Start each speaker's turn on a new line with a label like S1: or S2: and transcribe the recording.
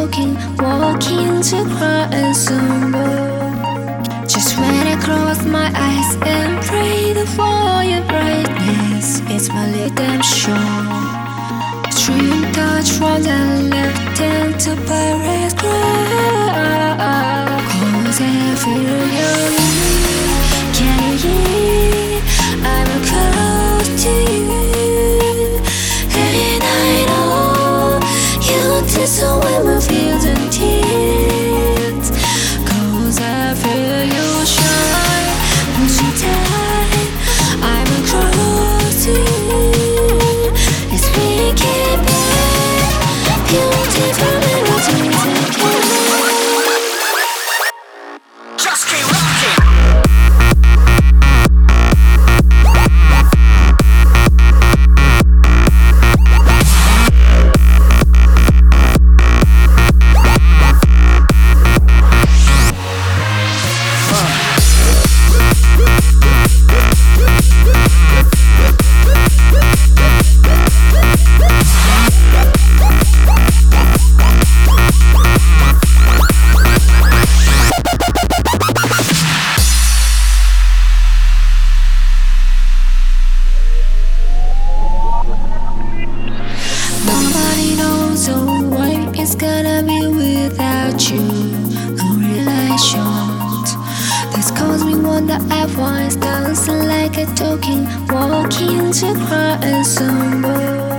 S1: talking, walking to cry and somber. Just when I close my eyes and pray for your brightness, it's my redemption. Dream touch from the left hand to Paris cry. 'Cause I feel your love, can you? I'm close to you, and I know you did so when we feel the tears. 'Cause I feel you shine, won't you die? I'm close to you, as we keep it beautiful melodies again.
S2: Just keep rocking.
S1: Nobody knows why it's gonna be without you. No relations. This caused me wonder at once, dancing like a talking, walking to cry and somber.